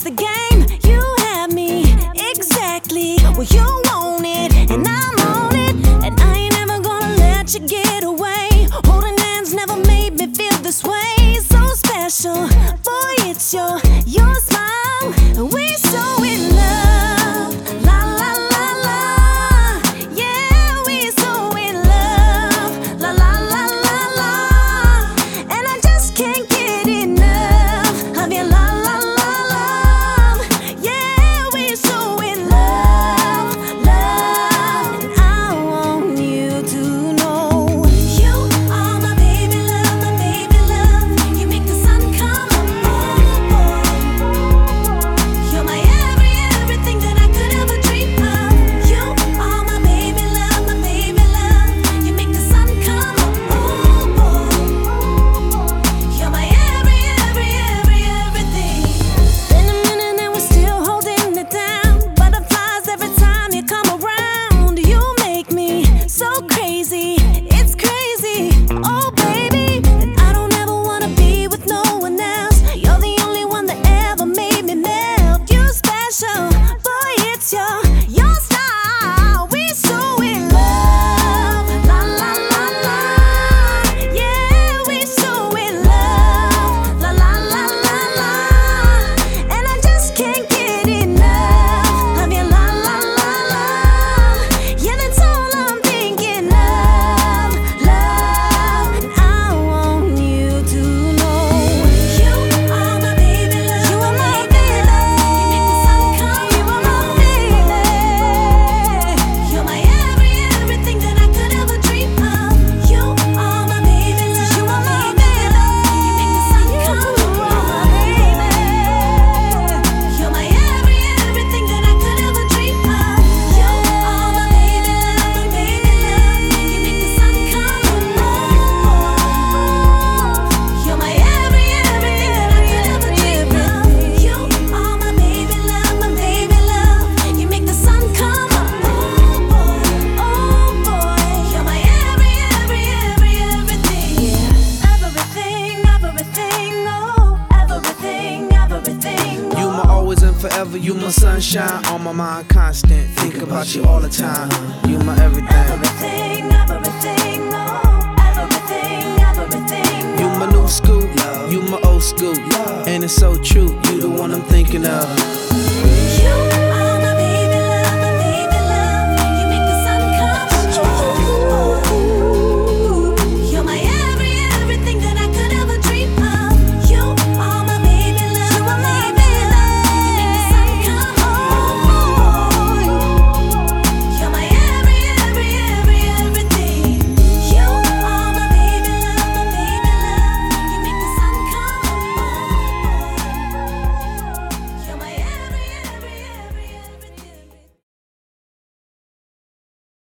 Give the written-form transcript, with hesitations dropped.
the game. You have me exactly where you want it, and I'm on it, and I ain't never gonna let you get away. Holding hands never made me feel this way. So special, boy, it's your smile, and we so in love. La la la la, yeah, we so in love. La la la la la, and I just can't get enough of your la la la love. Yeah, we so in love, love, and I want you to know you are my baby love, my baby love. You make the sun come up, oh boy. You're my everything that I could ever dream of. You are my baby love, my baby love. You make the sun come up, oh boy. You're my everything. Been a minute and we're still holding it down. Butterflies every time you come around. You make me so crazy, it's crazy, oh baby. And I don't ever wanna be with no one else. You're the only one that ever made me melt. You special, boy, it's your style. We so in love, la la la la, yeah, we so in love, la la la la la, and I just can't get enough of your la la la love. Yeah, that's all I'm thinking of, love, and I want you to know you are my baby love. You are my baby love. You make the sun come. You are my baby. You're my everything that I could ever dream of. You are my baby love. You are my baby love. You make the sun come. You are my baby. You're my everything that I could ever dream of. You are my baby love, my baby love. You make the sun come. You're my everything that I could ever dream of. You are my baby love, my baby love. You make the sun come up. Oh boy, you're my everything. Yeah, everything, oh, everything. You my always and forever, you my sunshine, on my mind constant, think about you all the time. You my everything. Everything, oh, everything. You my new school, you my old school, and it's so true, you the one I'm thinking of.